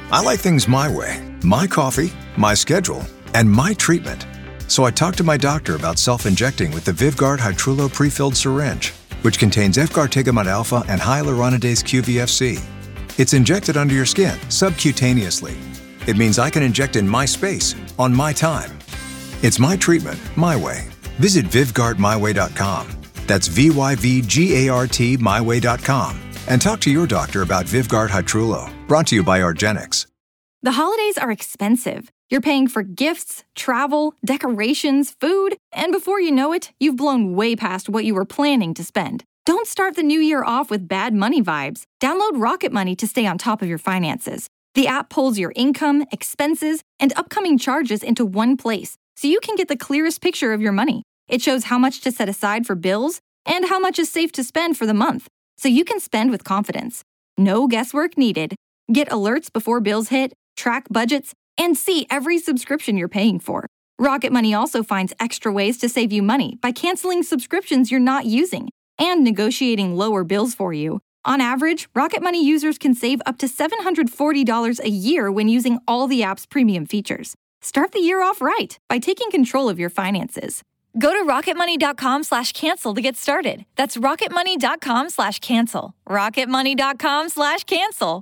I like things my way. My coffee, my schedule, and my treatment. So I talked to my doctor about self-injecting with the Vyvgart Hytrulo pre-filled syringe, which contains efgartigimod alpha and hyaluronidase QVFC. It's injected under your skin, subcutaneously. It means I can inject in my space, on my time. It's my treatment, my way. Visit VyvgartMyWay.com. That's VYVGART MyWay.com. And talk to your doctor about Vyvgart Hytrulo. Brought to you by argenx. The holidays are expensive. You're paying for gifts, travel, decorations, food, and before you know it, you've blown way past what you were planning to spend. Don't start the new year off with bad money vibes. Download Rocket Money to stay on top of your finances. The app pulls your income, expenses, and upcoming charges into one place, so you can get the clearest picture of your money. It shows how much to set aside for bills and how much is safe to spend for the month, so you can spend with confidence. No guesswork needed. Get alerts before bills hit, track budgets, and see every subscription you're paying for. Rocket Money also finds extra ways to save you money by canceling subscriptions you're not using and negotiating lower bills for you. On average, Rocket Money users can save up to $740 a year when using all the app's premium features. Start the year off right by taking control of your finances. Go to rocketmoney.com/cancel to get started. That's rocketmoney.com/cancel. rocketmoney.com/cancel.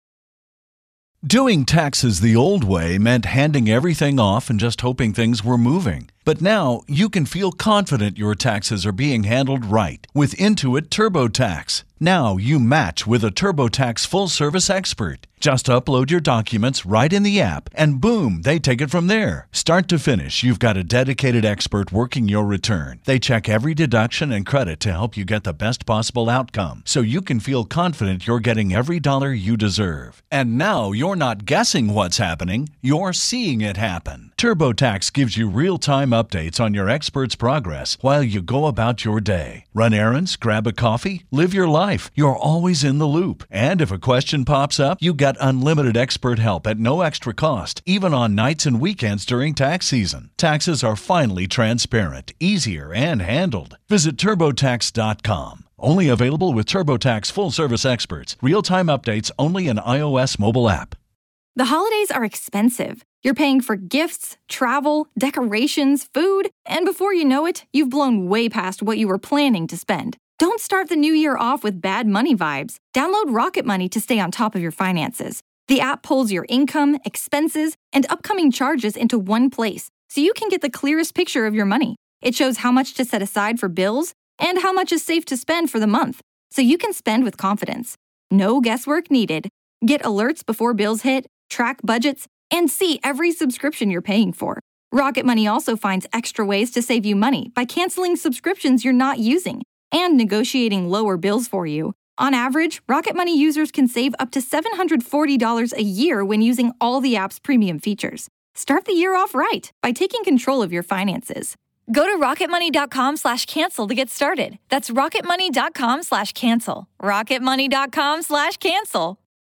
Doing taxes the old way meant handing everything off and just hoping things were moving. But now you can feel confident your taxes are being handled right with Intuit TurboTax. Now you match with a TurboTax full-service expert. Just upload your documents right in the app, and boom, they take it from there. Start to finish, you've got a dedicated expert working your return. They check every deduction and credit to help you get the best possible outcome, so you can feel confident you're getting every dollar you deserve. And now you're not guessing what's happening, you're seeing it happen. TurboTax gives you real-time updates on your expert's progress while you go about your day. Run errands, grab a coffee, live your life. You're always in the loop. And if a question pops up, you got unlimited expert help at no extra cost, even on nights and weekends during tax season. Taxes are finally transparent, easier, and handled. Visit TurboTax.com. Only available with TurboTax full-service experts. Real-time updates only in iOS mobile app. The holidays are expensive. You're paying for gifts, travel, decorations, food, and before you know it, you've blown way past what you were planning to spend. Don't start the new year off with bad money vibes. Download Rocket Money to stay on top of your finances. The app pulls your income, expenses, and upcoming charges into one place, so you can get the clearest picture of your money. It shows how much to set aside for bills and how much is safe to spend for the month, so you can spend with confidence. No guesswork needed. Get alerts before bills hit, track budgets, and see every subscription you're paying for. Rocket Money also finds extra ways to save you money by canceling subscriptions you're not using and negotiating lower bills for you. On average, Rocket Money users can save up to $740 a year when using all the app's premium features. Start the year off right by taking control of your finances. Go to rocketmoney.com/cancel to get started. That's rocketmoney.com/cancel. rocketmoney.com/cancel.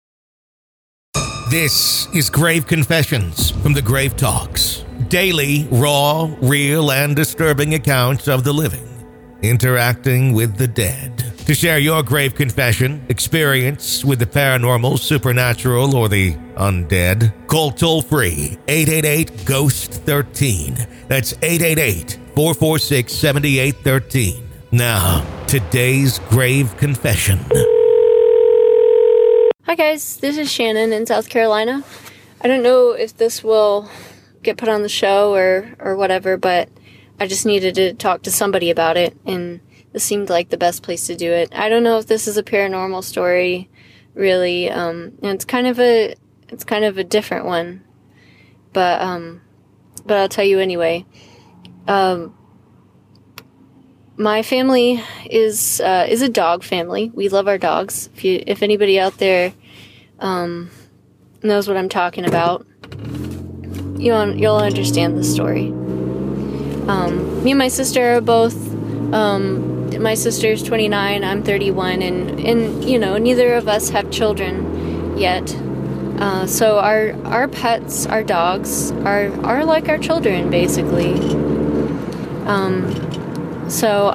This is Grave Confessions from the Grave Talks. Daily, raw, real, and disturbing accounts of the living interacting with the dead. To share your grave confession, experience with the paranormal, supernatural, or the undead, call toll-free 888-GHOST-13. That's 888-446-7813. Now, today's grave confession. Hi guys, this is Shannon in South Carolina. I don't know if this will get put on the show or whatever, but I just needed to talk to somebody about it, and this seemed like the best place to do it. I don't know if this is a paranormal story, really, and it's kind of a different one, but I'll tell you anyway. My family is a dog family. We love our dogs. If anybody out there knows what I'm talking about, you'll understand the story. Me and my sister are both. My sister's 29. I'm 31, and neither of us have children yet. So our pets, our dogs, are like our children, basically. So,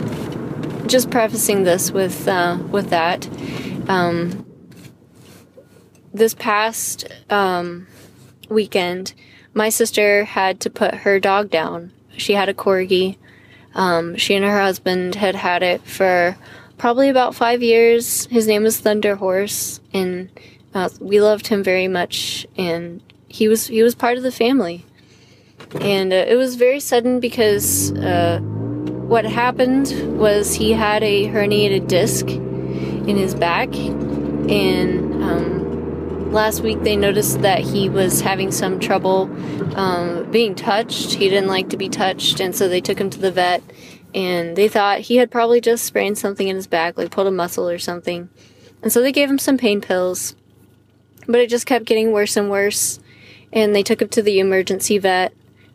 just prefacing this with that, this past weekend, my sister had to put her dog down. She had a corgi. She and her husband had had it for probably about 5 years. His name was Thunder Horse, and we loved him very much, and he was part of the family. And it was very sudden because what happened was he had a herniated disc in his back, and last week they noticed that he was having some trouble being touched. He didn't like to be touched, and so they took him to the vet, and they thought he had probably just sprained something in his back, like pulled a muscle or something. And so they gave him some pain pills, but it just kept getting worse and worse, and they took him to the emergency vet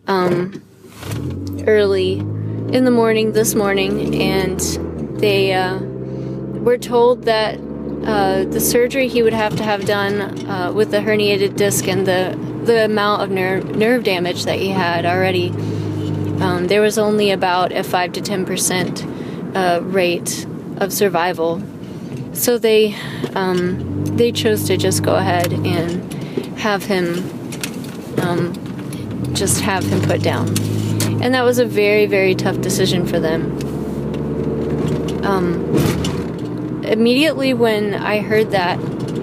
early in the morning this morning, and they were told that the surgery he would have to have done with the herniated disc and the amount of nerve damage that he had already, there was only about a 5 to 10% rate of survival. So they chose to just go ahead and have him put down. And that was a very, very tough decision for them. Immediately when I heard that,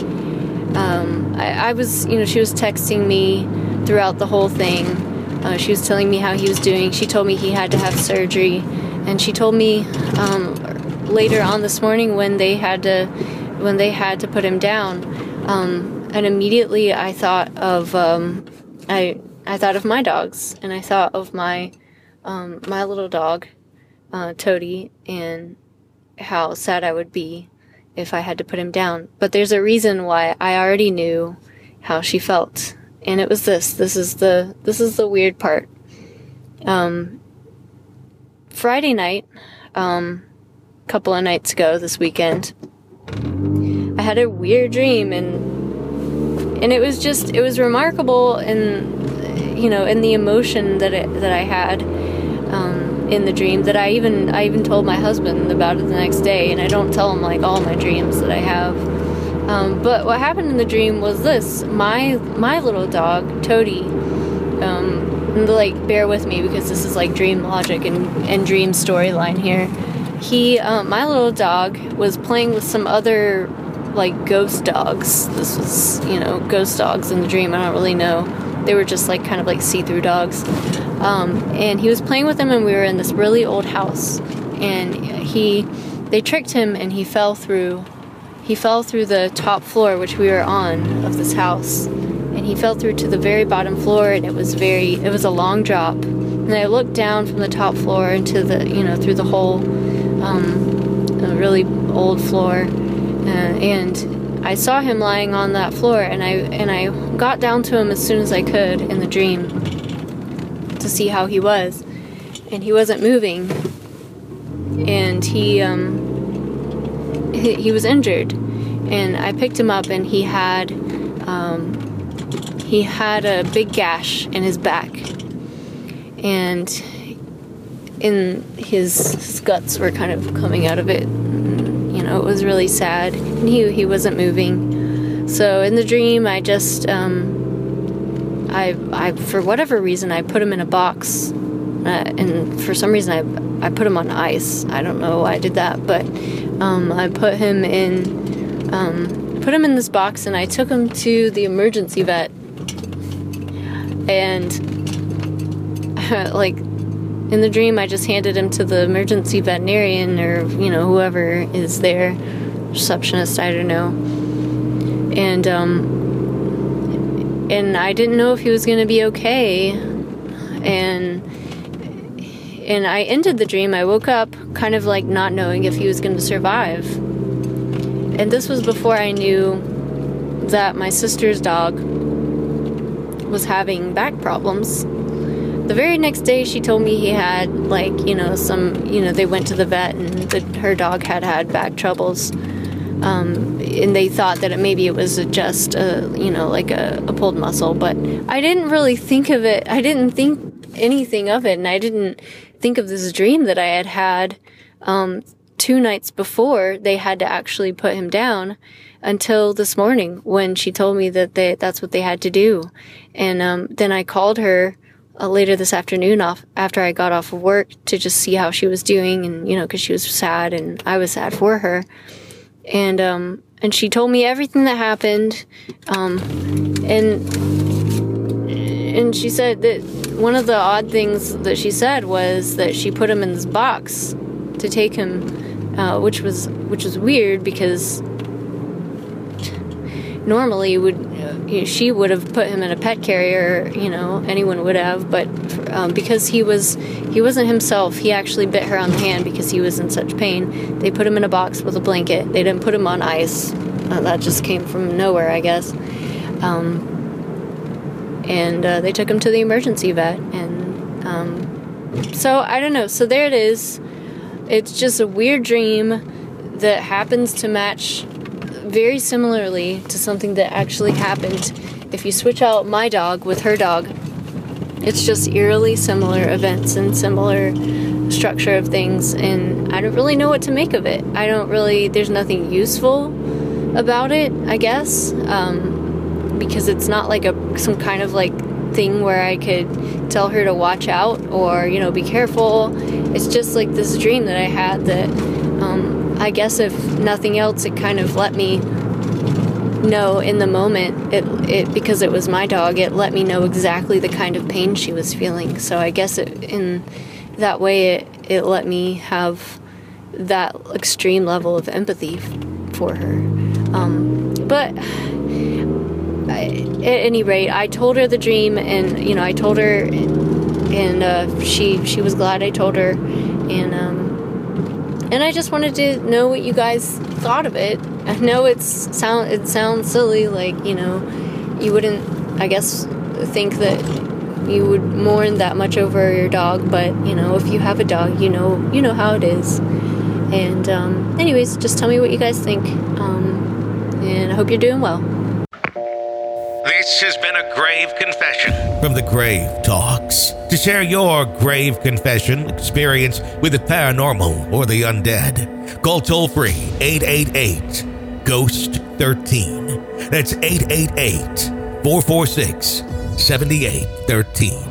I was, she was texting me throughout the whole thing. She was telling me how he was doing. She told me he had to have surgery. And she told me later on this morning when they had to put him down. And immediately I thought of I thought of my dogs, and I thought of my little dog, Toady, and how sad I would be if I had to put him down. But there's a reason why I already knew how she felt, and it was this. This is the weird part. Friday night, couple of nights ago this weekend, I had a weird dream, and it was remarkable, and in the emotion that I had in the dream, that I even told my husband about it the next day. And I don't tell him like all my dreams that I have, but what happened in the dream was this: my little dog Toady, bear with me because this is like dream logic and dream storyline here. My little dog was playing with some other like ghost dogs. This was ghost dogs in the dream. I don't really know. They were just like kind of like see-through dogs. And he was playing with them, and we were in this really old house. And they tricked him, and he fell through the top floor, which we were on, of this house. And he fell through to the very bottom floor, and it was a long drop. And I looked down from the top floor into through the whole really old floor, and I saw him lying on that floor, and I got down to him as soon as I could in the dream to see how he was, and he wasn't moving, and he was injured, and I picked him up, and he had a big gash in his back, and his guts were kind of coming out of it. It was really sad, and he wasn't moving. So in the dream, I just I for whatever reason I put him in a box, and for some reason I put him on ice. I don't know why I did that, but I put him in this box, and I took him to the emergency vet, and in the dream, I just handed him to the emergency veterinarian, or, whoever is there, receptionist, I don't know. And I didn't know if he was going to be okay. And I ended the dream. I woke up kind of like not knowing if he was going to survive. And this was before I knew that my sister's dog was having back problems. The very next day, she told me he had, they went to the vet, and her dog had back troubles. And they thought that maybe it was just, a pulled muscle. But I didn't really think of it. I didn't think anything of it. And I didn't think of this dream that I had 2 nights before they had to actually put him down. until this morning when she told me that that's what they had to do. And then I called her later this afternoon after I got off of work to just see how she was doing, and because she was sad and I was sad for her. And she told me everything that happened. And she said that one of the odd things that she said was that she put him in this box to take him, which was weird, because normally she would have put him in a pet carrier, anyone would have, but because he wasn't himself, he actually bit her on the hand because he was in such pain. They put him in a box with a blanket. They didn't put him on ice. That just came from nowhere, I guess. And they took him to the emergency vet. And so I don't know. So there it is. It's just a weird dream that happens to match very similarly to something that actually happened. If you switch out my dog with her dog, it's just eerily similar events and similar structure of things, and I don't really know what to make of it. There's nothing useful about it, I guess, because it's not like some kind of like thing where I could tell her to watch out or, be careful. It's just like this dream that I had that, I guess if nothing else, it kind of let me know in the moment, it because it was my dog, it let me know exactly the kind of pain she was feeling. So I guess in that way, it let me have that extreme level of empathy for her. But at any rate, I told her the dream, and I told her, and she was glad I told her, and I just wanted to know what you guys thought of it. I know it sounds silly, like, you wouldn't, I guess, think that you would mourn that much over your dog, but, if you have a dog, you know how it is. And anyways, just tell me what you guys think, and I hope you're doing well. This has been a grave confession from the Grave Talks. To share your grave confession experience with the paranormal or the undead, call toll-free 888-GHOST-13. That's 888-446-7813.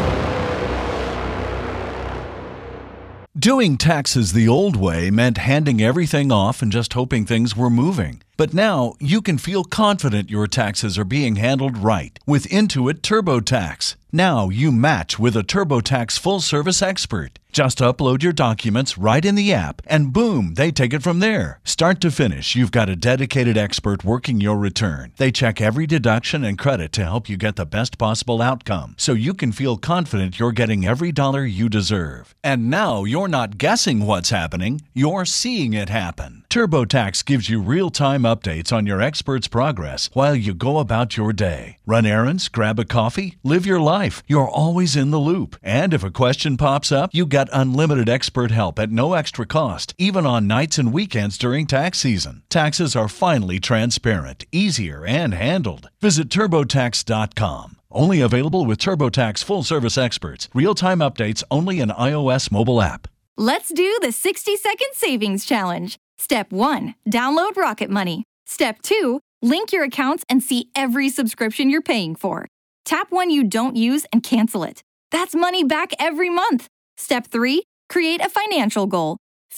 Doing taxes the old way meant handing everything off and just hoping things were moving. But now you can feel confident your taxes are being handled right with Intuit TurboTax. Now you match with a TurboTax full-service expert. Just upload your documents right in the app, and boom, they take it from there. Start to finish, you've got a dedicated expert working your return. They check every deduction and credit to help you get the best possible outcome, so you can feel confident you're getting every dollar you deserve. And now you're not guessing what's happening, you're seeing it happen. TurboTax gives you real-time updates on your expert's progress while you go about your day. Run errands, grab a coffee, live your life. You're always in the loop. And if a question pops up, you got unlimited expert help at no extra cost, even on nights and weekends during tax season. Taxes are finally transparent, easier, and handled. Visit TurboTax.com. Only available with TurboTax full-service experts. Real-time updates only in iOS mobile app. Let's do the 60-second savings challenge. Step 1, download Rocket Money. Step 2, link your accounts and see every subscription you're paying for. Tap one you don't use and cancel it. That's money back every month. Step 3, create a financial goal.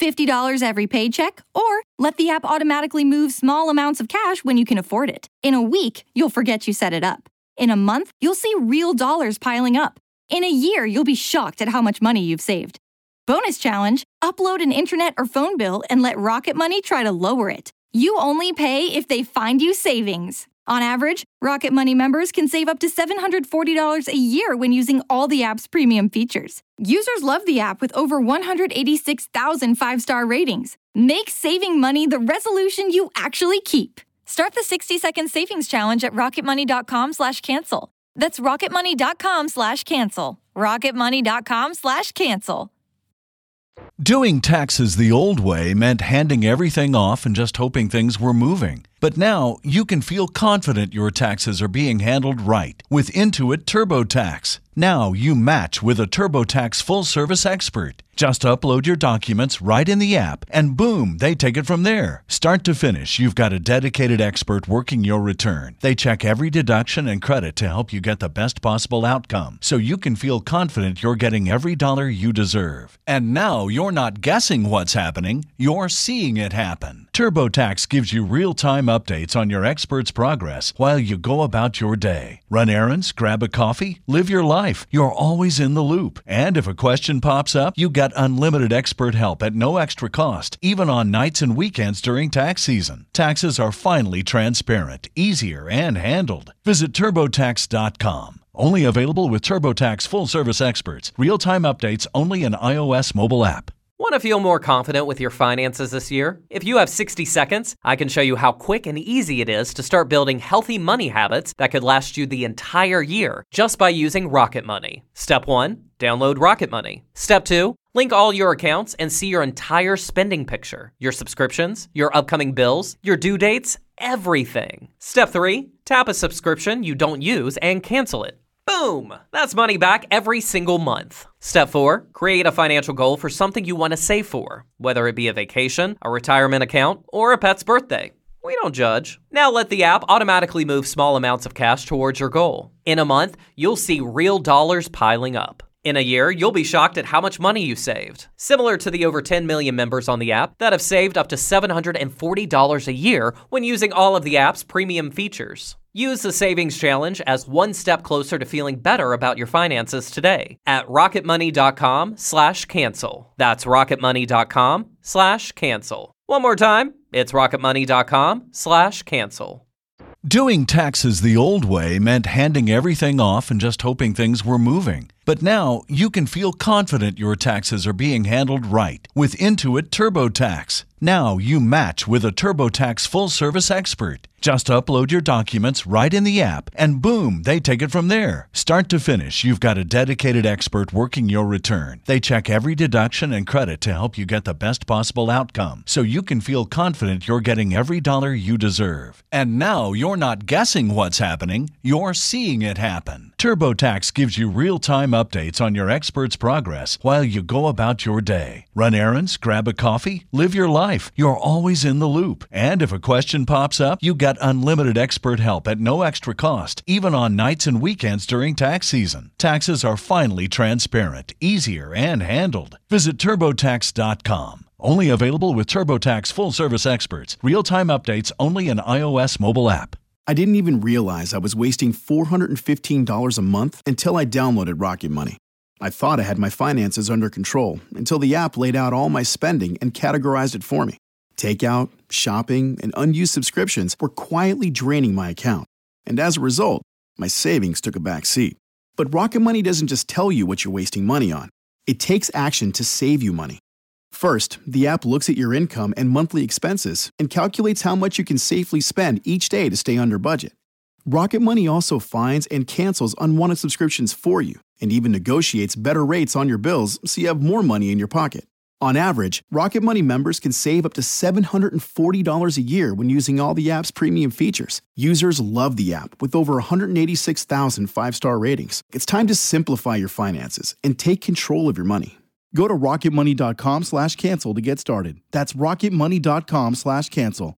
$50 every paycheck, or let the app automatically move small amounts of cash when you can afford it. In a week, you'll forget you set it up. In a month, you'll see real dollars piling up. In a year, you'll be shocked at how much money you've saved. Bonus challenge, upload an internet or phone bill and let Rocket Money try to lower it. You only pay if they find you savings. On average, Rocket Money members can save up to $740 a year when using all the app's premium features. Users love the app with over 186,000 five-star ratings. Make saving money the resolution you actually keep. Start the 60-second savings challenge at rocketmoney.com/cancel. That's rocketmoney.com/cancel. rocketmoney.com/cancel. Doing taxes the old way meant handing everything off and just hoping things were moving. But now you can feel confident your taxes are being handled right with Intuit TurboTax. Now you match with a TurboTax full-service expert. Just upload your documents right in the app, and boom, they take it from there. Start to finish, you've got a dedicated expert working your return. They check every deduction and credit to help you get the best possible outcome, so you can feel confident you're getting every dollar you deserve. And now you're not guessing what's happening, you're seeing it happen. TurboTax gives you real-time updates on your expert's progress while you go about your day. Run errands, grab a coffee, live your life. You're always in the loop. And if a question pops up, you got unlimited expert help at no extra cost, even on nights and weekends during tax season. Taxes are finally transparent, easier, and handled. Visit TurboTax.com. Only available with TurboTax full-service experts. Real-time updates only in iOS mobile app. Want to feel more confident with your finances this year? If you have 60 seconds, I can show you how quick and easy it is to start building healthy money habits that could last you the entire year just by using Rocket Money. Step 1, download Rocket Money. Step 2, link all your accounts and see your entire spending picture, your subscriptions, your upcoming bills, your due dates, everything. Step 3, tap a subscription you don't use and cancel it. Boom! That's money back every single month. Step 4, create a financial goal for something you want to save for, whether it be a vacation, a retirement account, or a pet's birthday. We don't judge. Now let the app automatically move small amounts of cash towards your goal. In a month, you'll see real dollars piling up. In a year, you'll be shocked at how much money you saved. Similar to the over 10 million members on the app that have saved up to $740 a year when using all of the app's premium features. Use the Savings Challenge as one step closer to feeling better about your finances today at rocketmoney.com/cancel. That's rocketmoney.com/cancel. One more time, it's rocketmoney.com/cancel. Doing taxes the old way meant handing everything off and just hoping things were moving. But now you can feel confident your taxes are being handled right with Intuit TurboTax. Now you match with a TurboTax full-service expert. Just upload your documents right in the app, and boom, they take it from there. Start to finish, you've got a dedicated expert working your return. They check every deduction and credit to help you get the best possible outcome, so you can feel confident you're getting every dollar you deserve. And now you're not guessing what's happening, you're seeing it happen. TurboTax gives you real-time updates on your expert's progress while you go about your day. Run errands, grab a coffee, live your life. You're always in the loop. And if a question pops up, you got unlimited expert help at no extra cost, even on nights and weekends during tax season. Taxes are finally transparent, easier, and handled. Visit TurboTax.com. Only available with TurboTax full-service experts. Real-time updates only in iOS mobile app. I didn't even realize I was wasting $415 a month until I downloaded Rocket Money. I thought I had my finances under control until the app laid out all my spending and categorized it for me. Takeout, shopping, and unused subscriptions were quietly draining my account. And as a result, my savings took a back seat. But Rocket Money doesn't just tell you what you're wasting money on. It takes action to save you money. First, the app looks at your income and monthly expenses and calculates how much you can safely spend each day to stay under budget. Rocket Money also finds and cancels unwanted subscriptions for you and even negotiates better rates on your bills so you have more money in your pocket. On average, Rocket Money members can save up to $740 a year when using all the app's premium features. Users love the app with over 186,000 five-star ratings. It's time to simplify your finances and take control of your money. Go to rocketmoney.com/cancel to get started. That's rocketmoney.com/cancel.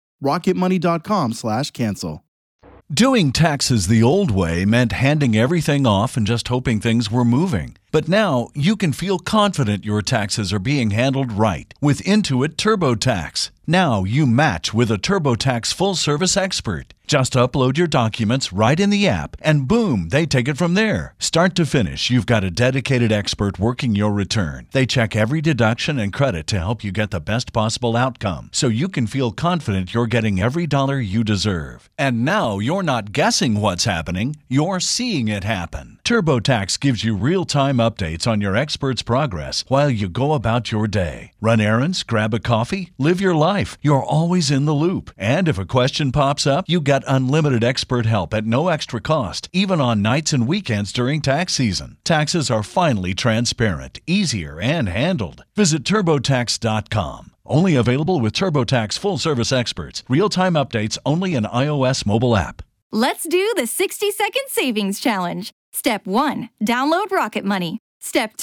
rocketmoney.com/cancel. Doing taxes the old way meant handing everything off and just hoping things were moving. But now you can feel confident your taxes are being handled right with Intuit TurboTax. Now you match with a TurboTax full-service expert. Just upload your documents right in the app, and boom, they take it from there. Start to finish, you've got a dedicated expert working your return. They check every deduction and credit to help you get the best possible outcome, so you can feel confident you're getting every dollar you deserve. And now you're not guessing what's happening, you're seeing it happen. TurboTax gives you real-time updates on your expert's progress while you go about your day. Run errands, grab a coffee, live your life. You're always in the loop. And if a question pops up, you got unlimited expert help at no extra cost, even on nights and weekends during tax season. Taxes are finally transparent, easier, and handled. Visit TurboTax.com. Only available with TurboTax full-service experts. Real-time updates only in iOS mobile app. Let's do the 60-second savings challenge. Step 1, download Rocket Money. Step 2,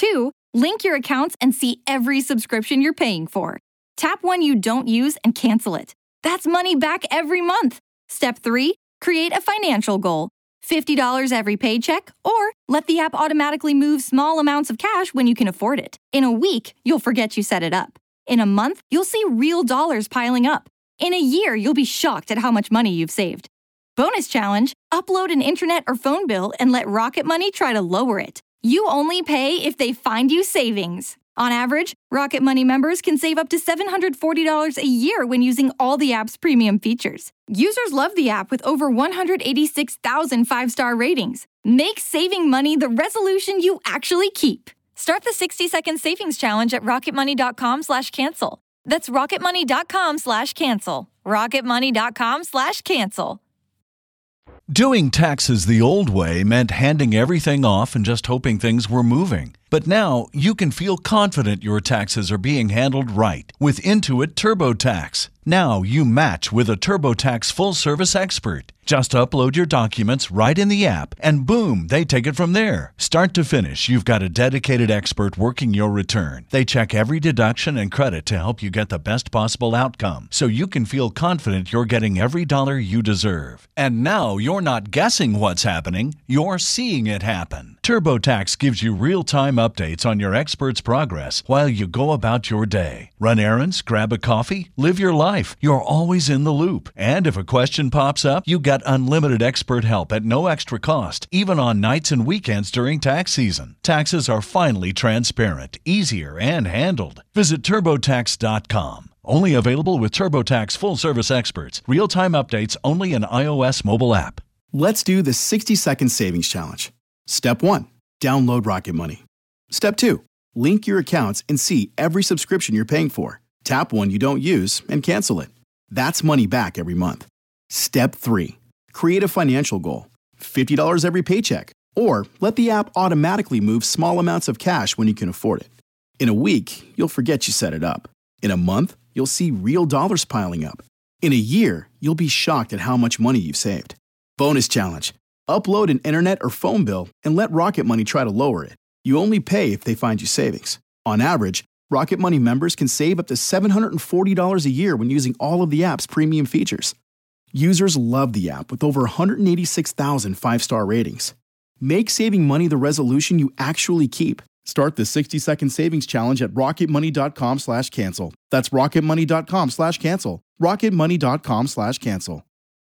Link your accounts and see every subscription you're paying for. Tap one you don't use and cancel it. That's money back every month. Step 3, create a financial goal. $50 every paycheck, or let the app automatically move small amounts of cash when you can afford it. In a week, you'll forget you set it up. In a month, you'll see real dollars piling up. In a year, you'll be shocked at how much money you've saved. Bonus challenge, upload an internet or phone bill and let Rocket Money try to lower it. You only pay if they find you savings. On average, Rocket Money members can save up to $740 a year when using all the app's premium features. Users love the app with over 186,000 five-star ratings. Make saving money the resolution you actually keep. Start the 60-second savings challenge at rocketmoney.com/cancel. That's rocketmoney.com/cancel. rocketmoney.com/cancel. Doing taxes the old way meant handing everything off and just hoping things were moving. But now you can feel confident your taxes are being handled right with Intuit TurboTax. Now you match with a TurboTax full-service expert. Just upload your documents right in the app, and boom, they take it from there. Start to finish, you've got a dedicated expert working your return. They check every deduction and credit to help you get the best possible outcome, so you can feel confident you're getting every dollar you deserve. And now you're not guessing what's happening, you're seeing it happen. TurboTax gives you real-time updates on your expert's progress while you go about your day. Run errands, grab a coffee, live your life. You're always in the loop. And if a question pops up, you got unlimited expert help at no extra cost, even on nights and weekends during tax season. Taxes are finally transparent, easier, and handled. Visit TurboTax.com. Only available with TurboTax full-service experts. Real-time updates only in iOS mobile app. Let's do the 60-second savings challenge. Step 1, download Rocket Money. Step 2, link your accounts and see every subscription you're paying for. Tap one you don't use and cancel it. That's money back every month. Step 3, create a financial goal. $50 every paycheck, or let the app automatically move small amounts of cash when you can afford it. In a week, you'll forget you set it up. In a month, you'll see real dollars piling up. In a year, you'll be shocked at how much money you've saved. Bonus challenge. Upload an internet or phone bill and let Rocket Money try to lower it. You only pay if they find you savings. On average, Rocket Money members can save up to $740 a year when using all of the app's premium features. Users love the app with over 186,000 five-star ratings. Make saving money the resolution you actually keep. Start the 60-second savings challenge at rocketmoney.com/cancel. That's rocketmoney.com/cancel. rocketmoney.com/cancel.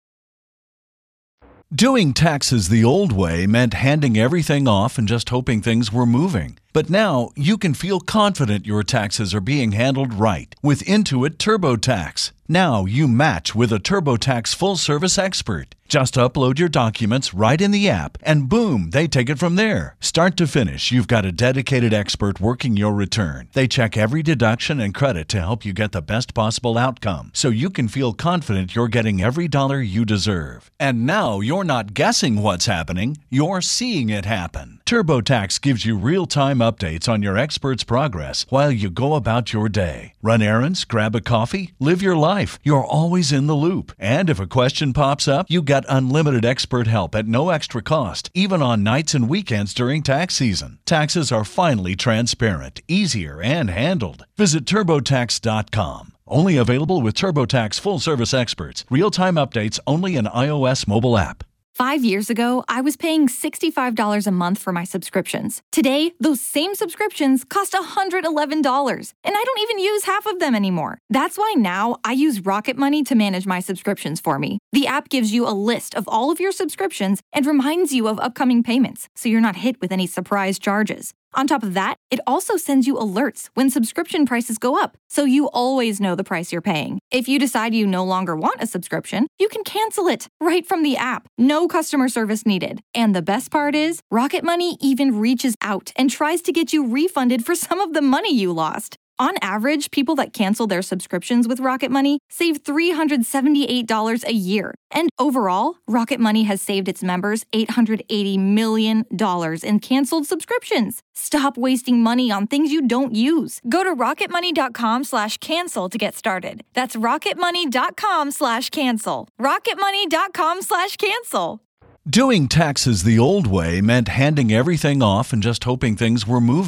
Doing taxes the old way meant handing everything off and just hoping things were moving. But now you can feel confident your taxes are being handled right with Intuit TurboTax. Now you match with a TurboTax full-service expert. Just upload your documents right in the app, and boom, they take it from there. Start to finish, you've got a dedicated expert working your return. They check every deduction and credit to help you get the best possible outcome, so you can feel confident you're getting every dollar you deserve. And now you're not guessing what's happening, you're seeing it happen. TurboTax gives you real-time updates on your expert's progress while you go about your day. Run errands, grab a coffee, live your life. You're always in the loop. And if a question pops up, you got unlimited expert help at no extra cost, even on nights and weekends during tax season. Taxes are finally transparent, easier, and handled. Visit TurboTax.com. Only available with TurboTax full-service experts. Real-time updates only in iOS mobile app. 5 years ago, I was paying $65 a month for my subscriptions. Today, those same subscriptions cost $111, and I don't even use half of them anymore. That's why now I use Rocket Money to manage my subscriptions for me. The app gives you a list of all of your subscriptions and reminds you of upcoming payments, so you're not hit with any surprise charges. On top of that, it also sends you alerts when subscription prices go up, so you always know the price you're paying. If you decide you no longer want a subscription, you can cancel it right from the app. No customer service needed. And the best part is, Rocket Money even reaches out and tries to get you refunded for some of the money you lost. On average, people that cancel their subscriptions with Rocket Money save $378 a year. And overall, Rocket Money has saved its members $880 million in canceled subscriptions. Stop wasting money on things you don't use. Go to rocketmoney.com/cancel to get started. That's rocketmoney.com/cancel. rocketmoney.com/cancel. Doing taxes the old way meant handing everything off and just hoping things were moving.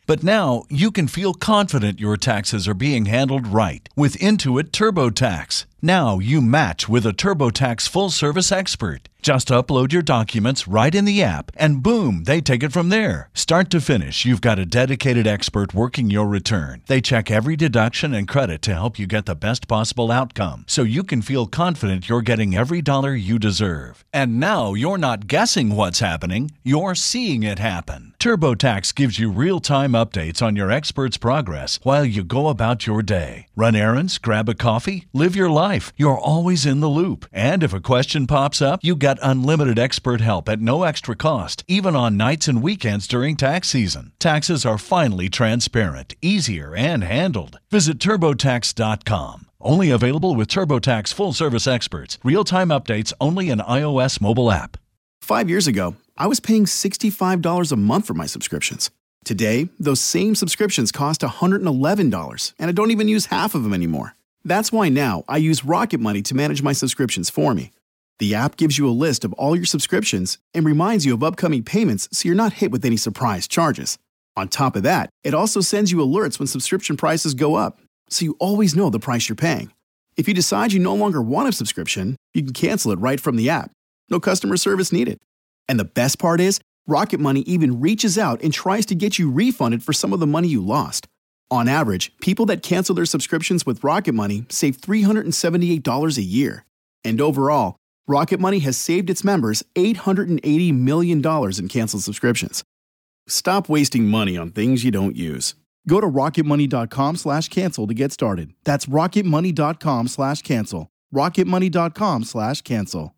But now you can feel confident your taxes are being handled right with Intuit TurboTax. Now you match with a TurboTax full-service expert. Just upload your documents right in the app, and boom, they take it from there. Start to finish, you've got a dedicated expert working your return. They check every deduction and credit to help you get the best possible outcome, so you can feel confident you're getting every dollar you deserve. And now you're not guessing what's happening, you're seeing it happen. TurboTax gives you real-time updates on your expert's progress while you go about your day. Run errands, grab a coffee, live your life. You're always in the loop. And if a question pops up, you get unlimited expert help at no extra cost, even on nights and weekends during tax season. Taxes are finally transparent, easier, and handled. Visit TurboTax.com. Only available with TurboTax full-service experts. Real-time updates only in iOS mobile app. 5 years ago, I was paying $65 a month for my subscriptions. Today, those same subscriptions cost $111, and I don't even use half of them anymore. That's why now I use Rocket Money to manage my subscriptions for me. The app gives you a list of all your subscriptions and reminds you of upcoming payments so you're not hit with any surprise charges. On top of that, it also sends you alerts when subscription prices go up, so you always know the price you're paying. If you decide you no longer want a subscription, you can cancel it right from the app. No customer service needed. And the best part is, Rocket Money even reaches out and tries to get you refunded for some of the money you lost. On average, people that cancel their subscriptions with Rocket Money save $378 a year. And overall, Rocket Money has saved its members $880 million in canceled subscriptions. Stop wasting money on things you don't use. Go to rocketmoney.com/cancel to get started. That's rocketmoney.com/cancel. rocketmoney.com/cancel.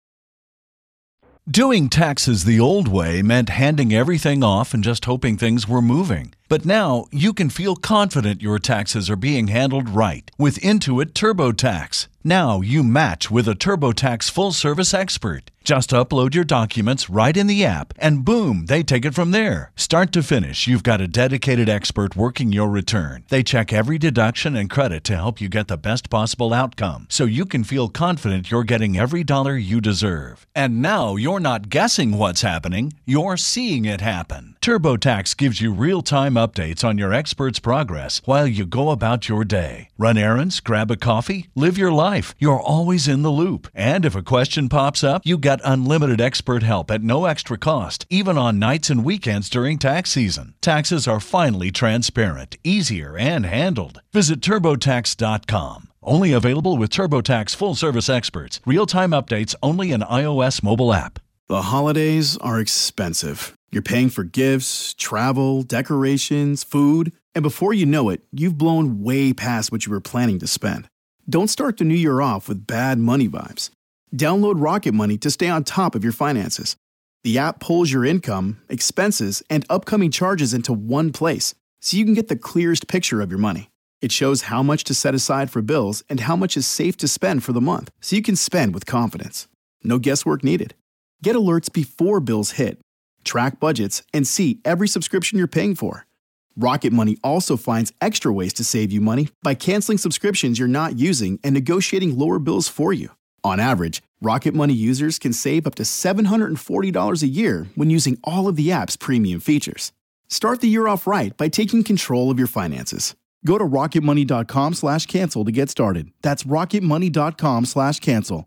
Doing taxes the old way meant handing everything off and just hoping things were moving. But now you can feel confident your taxes are being handled right with Intuit TurboTax. Now you match with a TurboTax full-service expert. Just upload your documents right in the app, and boom, they take it from there. Start to finish, you've got a dedicated expert working your return. They check every deduction and credit to help you get the best possible outcome, so you can feel confident you're getting every dollar you deserve. And now you're not guessing what's happening, you're seeing it happen. TurboTax gives you real-time updates on your expert's progress while you go about your day. Run errands, grab a coffee, live your life. You're always in the loop. And if a question pops up, you get unlimited expert help at no extra cost, even on nights and weekends during tax season. Taxes are finally transparent, easier, and handled. Visit TurboTax.com. Only available with TurboTax full-service experts. Real-time updates only in iOS mobile app. The holidays are expensive. You're paying for gifts, travel, decorations, food, and before you know it, you've blown way past what you were planning to spend. Don't start the new year off with bad money vibes. Download Rocket Money to stay on top of your finances. The app pulls your income, expenses, and upcoming charges into one place, so you can get the clearest picture of your money. It shows how much to set aside for bills and how much is safe to spend for the month, so you can spend with confidence. No guesswork needed. Get alerts before bills hit. Track budgets and see every subscription you're paying for. Rocket Money also finds extra ways to save you money by canceling subscriptions you're not using and negotiating lower bills for you. On average, Rocket Money users can save up to $740 a year when using all of the app's premium features. Start the year off right by taking control of your finances. Go to rocketmoney.com/cancel to get started. That's rocketmoney.com/cancel.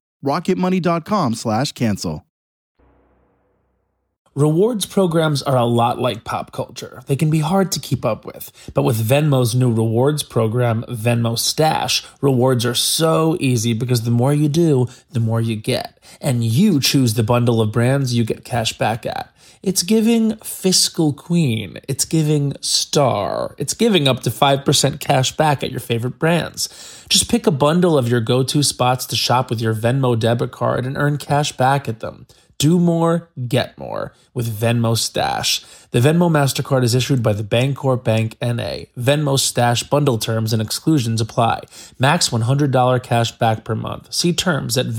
rocketmoney.com/cancel. Rewards programs are a lot like pop culture. They can be hard to keep up with. But with Venmo's new rewards program, Venmo Stash, rewards are so easy because the more you do, the more you get. And you choose the bundle of brands you get cash back at. It's giving Fiscal Queen. It's giving Star. It's giving up to 5% cash back at your favorite brands. Just pick a bundle of your go-to spots to shop with your Venmo debit card and earn cash back at them. Do more, get more with Venmo Stash. The Venmo MasterCard is issued by the Bancorp Bank N.A. Venmo Stash bundle terms and exclusions apply. Max $100 cash back per month. See terms at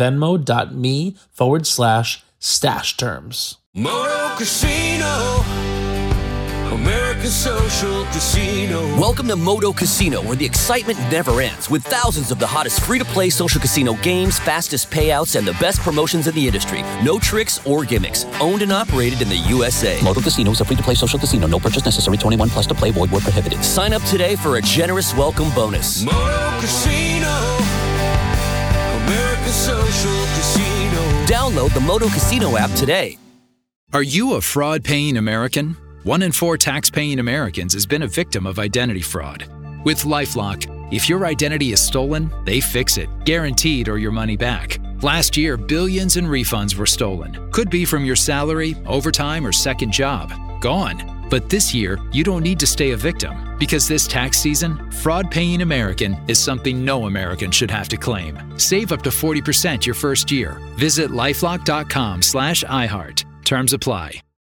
venmo.me/stash terms. Moto Casino, America's America Social Casino. Welcome to Moto Casino, where the excitement never ends, with thousands of the hottest free-to-play social casino games, fastest payouts, and the best promotions in the industry. No tricks or gimmicks. Owned and operated in the USA. Moto Casino is a free-to-play social casino. No purchase necessary. 21 plus to play. Void where prohibited. Sign up today for a generous welcome bonus. Moto Casino. America Social Casino. Download the Moto Casino app today. Are you a fraud-paying American? 1 in 4 tax-paying Americans has been a victim of identity fraud. With LifeLock, if your identity is stolen, they fix it, guaranteed, or your money back. Last year, billions in refunds were stolen. Could be from your salary, overtime, or second job. Gone. But this year, you don't need to stay a victim, because this tax season, fraud-paying American is something no American should have to claim. Save up to 40% your first year. Visit LifeLock.com/iHeart. Terms apply.